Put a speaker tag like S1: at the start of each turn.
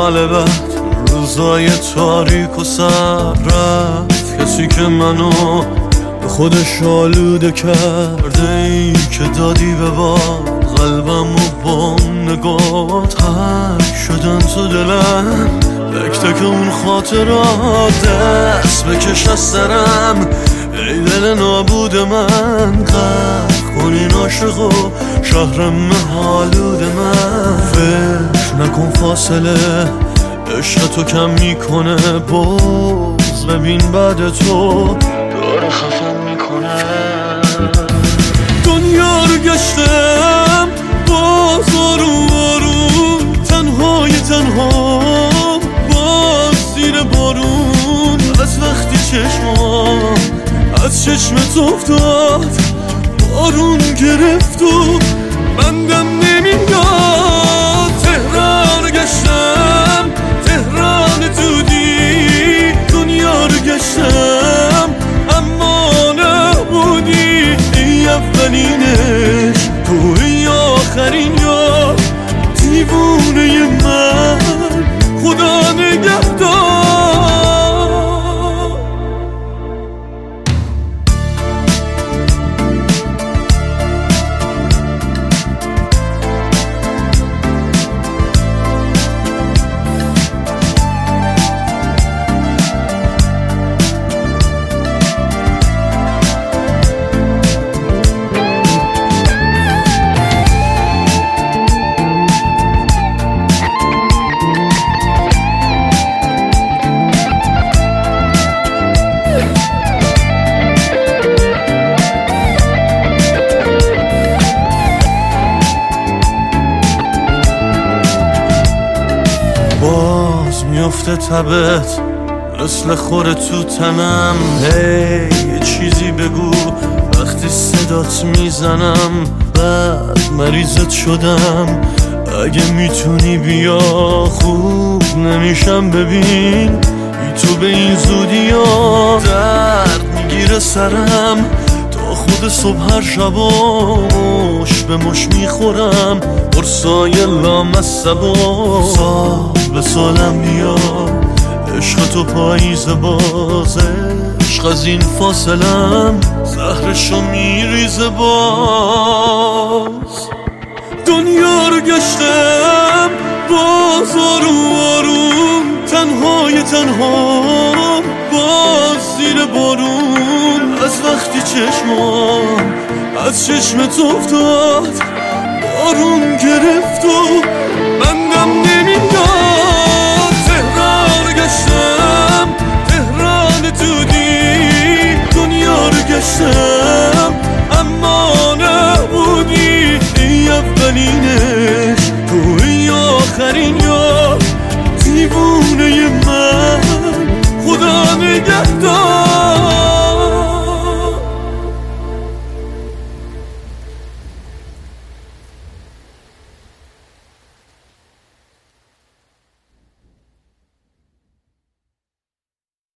S1: سال بعد روزای تاریک و سر رفت کسی که منو به خودش آلوده کرده، ای که دادی به باد قلبم و با نگات حک شدن تو دلم. تک تک اون خاطرات دست بکش از سرم، ای دل نابود من غرق کن این عاشق و شهرم حالود من. فکر نکن فاصله عشق تو کم میکنه، باز ببین بعد تو داره خفم میکنه. دنیا رو گشتم باز آروم آروم، تنهای تنها باز زیر بارون. از وقتی چشمام از چشمت افتاد بارون گرفت و بندم نمیاد. تهران گشتم تهران دودی، دنیا رو گشتم اما نبودی. ای اولینش تو ای آخرین یا دیوونه من، خدا نگهدار. باز میفته تبت مثل خوره تو تنم. هی یه چیزی بگو وقتی صدات میزنم، بعد مریضت شدم. اگه میتونی بیا خوب نمیشم، ببین بی تو به این زودی ها درد میگیره سرم. تا خود صبح هر شبا مش به مش میخورم، قرصای لامصبا سال به سالم بیا. عشق تو پاییز بازه، عشق از این فاصلم زهرشو میریزه باز. دنیا رو گشتم باز آروم آروم، تنهای تنها باز زیر بارون. از وقتی چشمام از چشمت افتاد بارون گرفت و بندم نمیاد. تهران گشتم تهران دودی، دنیا رو گشتم اما نبودی. ای اولینش تو ای آخرین یا دیوونه من، خدا نگهدار.